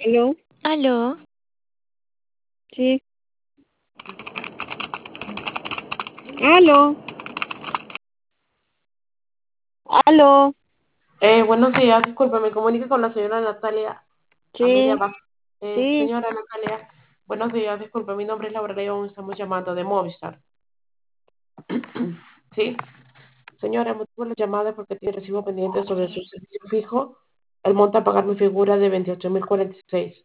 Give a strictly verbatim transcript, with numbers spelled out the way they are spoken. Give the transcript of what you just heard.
¿Aló? Aló, Sí. ¿Aló? ¿Aló? Eh, buenos días, disculpe, me comunico con la señora Natalia Amelia Sí, Vázquez. Eh, sí. señora Natalia, buenos días, disculpe, mi nombre es Laura León, estamos llamando de Movistar. Sí, señora, el motivo de la llamada es porque tiene recibo pendiente sobre su servicio fijo. El monto a pagar mi figura de veintiocho mil cuarenta y seis.